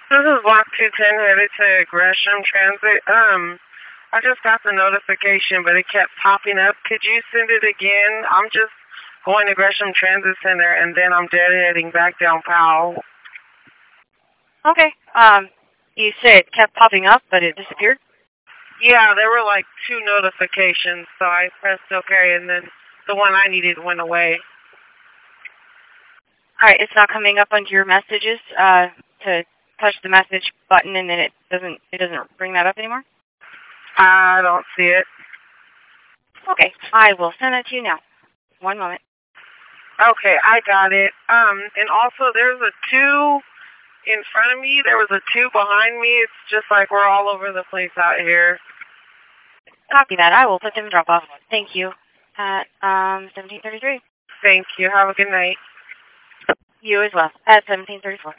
This is Block 210 headed to Gresham Transit. I just got the notification, but it kept popping up. Could you send it again? I'm just going to Gresham Transit Center, and then I'm deadheading back down Powell. Okay. You said it kept popping up, but it disappeared? Yeah, there were like 2 notifications, so I pressed OK, and then the one I needed went away. All right, it's not coming up under your messages to touch the message button, and then it doesn't bring that up anymore? I don't see it. Okay, I will send it to you now. One moment. Okay, I got it. And also there's a 2 in front of me. There was a 2 behind me. It's just like we're all over the place out here. Copy that. I will put them in drop-off. Thank you. At 1733. Thank you. Have a good night. You as well. At 1734.